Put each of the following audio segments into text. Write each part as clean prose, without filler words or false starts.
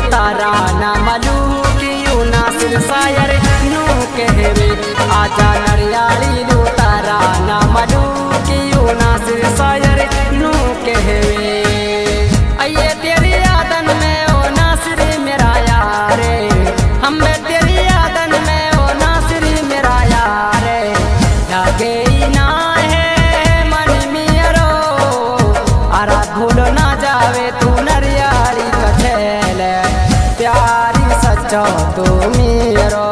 तारा ना मलू की नासिर शायर नू कहवे आजा नरियाली लू तारा ना मलू की नासिर शायर नू कहवे अये तेरी यादन में ओ नासिर मेरा यार हम तेरी यादन में ओ नासिर मेरा यार लागे ना है मन मेरो आरा भूल ना जावे तू नरियाली कठेल प्यारी सच्चो तू मेरो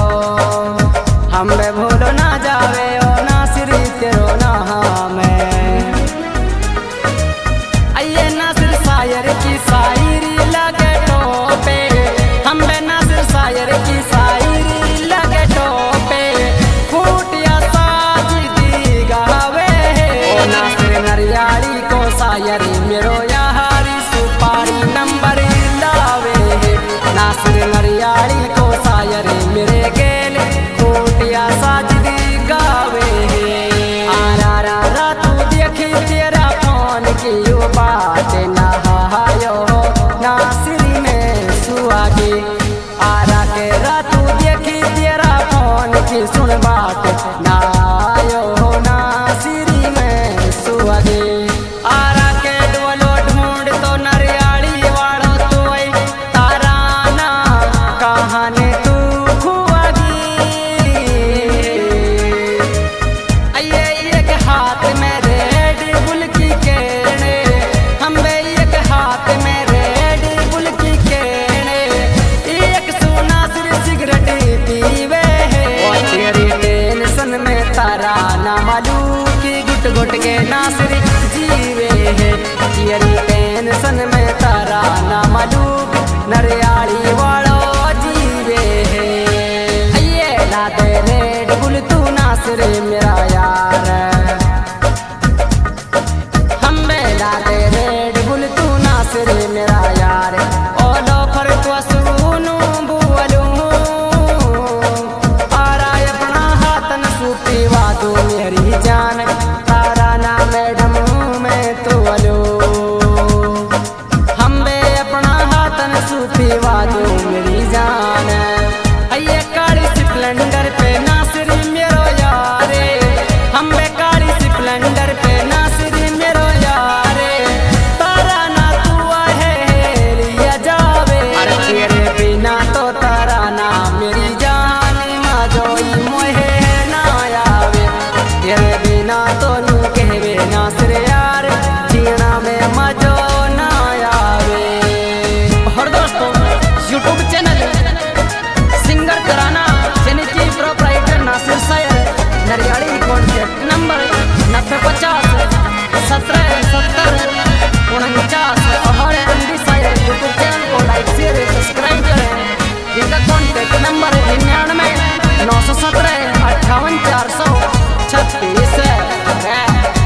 हमें भूल ना जावे ओ नासिर तेरो नाम अये नासिर शायर की शायरी लगे टोपे हमें नासिर शायर की शायरी लगे टोपे फूटिया साजी गावे ओ नासिर नरियाली को शायरी मेरो यारी सुपारी नंबर लावे नासिर नरियाली को शायरी मेरे गेले फूटिया साजी गावे आरा रा रा तू देखी तेरा फोन की यो बात नहायो नासिर में सुहागे आरा के रा तू देखी तेरा फोन की सुन बात नहायो नासिर में सुहागे आरा के डोलो ढूंढ तो नरियाली वालों तो तारा ना कहानी तू खुआगी अये एक हाथ में रेड बुल की केने हम एक हाथ में रेड बुल की केने एक सोना सिर सिगरेट पीवे और तेरी टेंशन में तारा ना मालू की गुट गुट के नासिर जीवे है तेरी टेंशन में तारा ना मालू नरियाली वालो जीवे है अये ला दे रेड बुल तू नासिर मेरा यार हमें ला दे रेड बुल तू नासिर मेरा यार ओ लो फर तो सुनू बुअलू आरा अपना हाथन सूपी वादू मेरी जान तारा ना मैडम में तो अलो हमें अपना हाथन सूपी वादू मेरी जान अये काली स्प्लेंडर पे नासिर मेरो यारे हमें काली स्प्लेंडर पे नासिर मेरो यारे तारा ना तू है लिया जावे अरे तेरे बिना तो तारा ना मेरी जान ना जोई मोहे ना आवे तेरे बिना तो नू कहवे नासिर यार जीना में मजो ना आवे और दोस्तों YouTube channel singer Tarana channel proprietor Nasir Shayar Nariyali contact number 9050177049 और एमडी शायर यूट्यूब चैनल को लाइक शेयर सब्सक्राइब करें जिनका कॉन्टैक्ट नंबर 99 917 58 436 है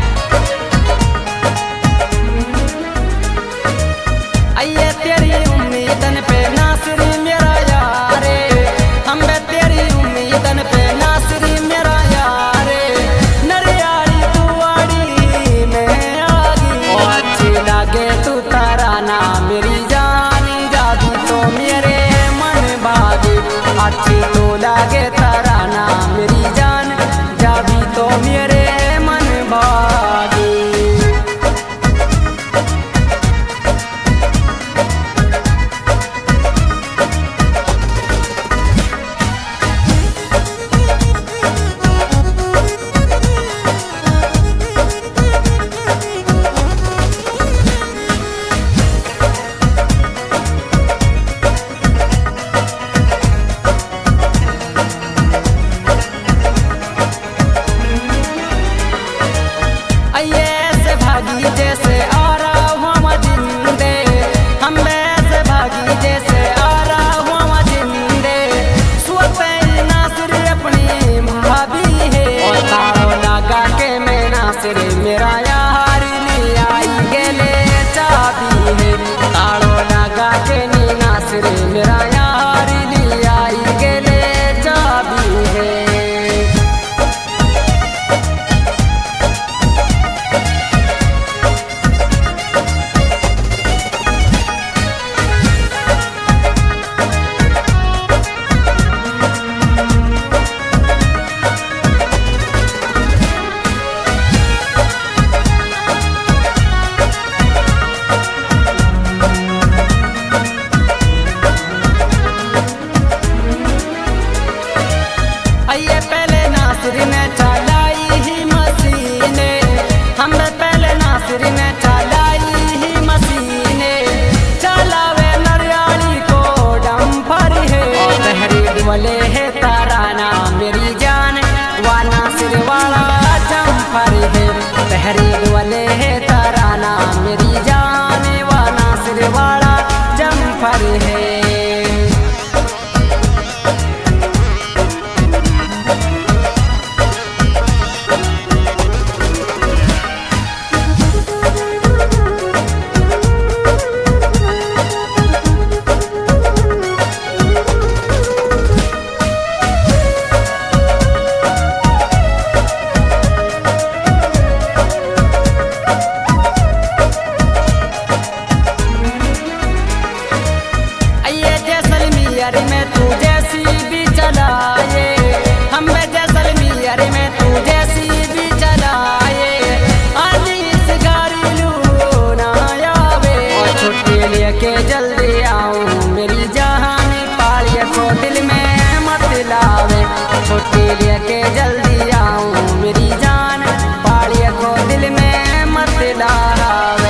अये तेरी उम्मीदन पे नासिर मेरा यारे हमें तेरी उम्मीदन पे नासिर मेरा यारे नरियाली दुआड़ी में आगी ओ अच्छी लागे तू तारा ना मेरी जानी जादू तो मेरे मन भागी अच्छी तो लागे तारा ना मेरी जान जाबी तो मेरे मन भागी जैसलमेर में तू JCB चलाए, हम जैसलमेर में तू JCB चलाए, आनी इस गाड़ी लू ना आवे, और छुट्टी लेके जल्दी आऊं मेरी जान पालिया को दिल में मत लावे, छुट्टी लेके जल्दी आऊं मेरी जान पालिया को दिल में मत लावे।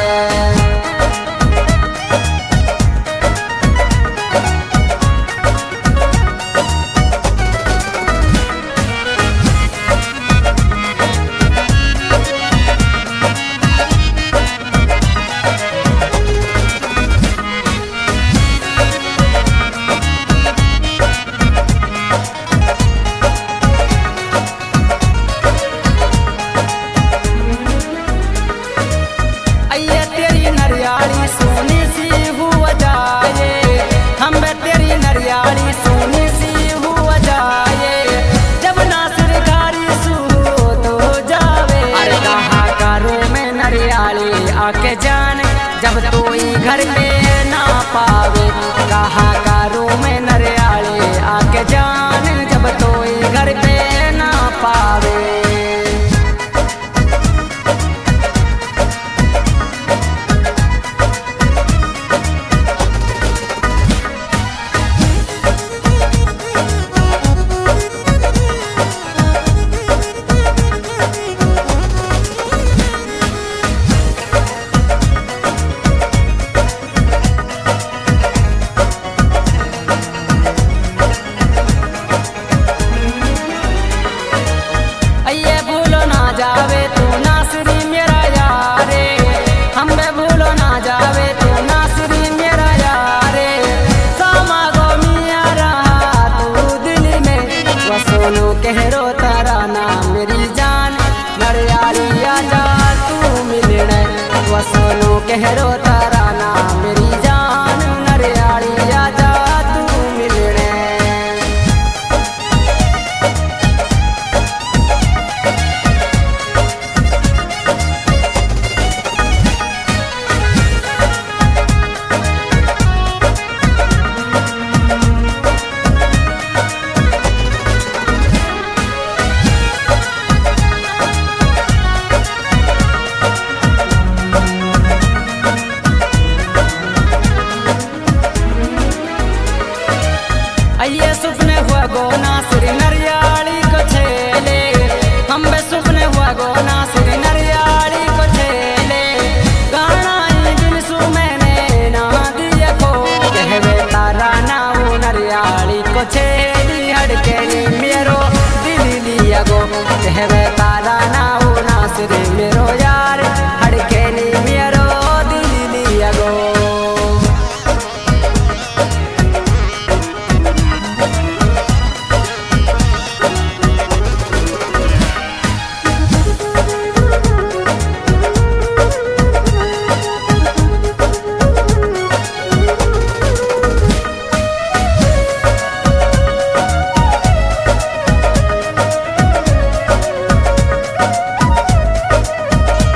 सोनी सी हुआ जाए, हम तेरी नरियाली सोनी सी हुआ जाए, जब नासिर गाड़ी सू तो जावे, अरे कहा करो मैं नरियाली आके जान जब कोई घर पे ना पावे, कहा करो मैं नरियाली आके जान जब कोई घर पे ना पावे। जावे तू नासरी मेरा यारे, हम भूलो ना जावे तू नासरी मेरा यारे, सामा गो मिया रहा तू दिल में, वसोलो कहरो तारा ना मेरी जान नरियाली आजा तू मिलने, वसोलो कहरो तारा ना मेरी जान नरियाली आजा तू मिलने। ये सुपने हुआ गो नासिर नरियाली को छेले, हम सुपने हुआ गो नासिर नरियाली को छेले, गाना दिल सु मैंने ना दिया को, कहवे तारा ना वो नरियाली को छेली हड़के मेरो दिल लिया गो, कहवे तारा ना वो नासिर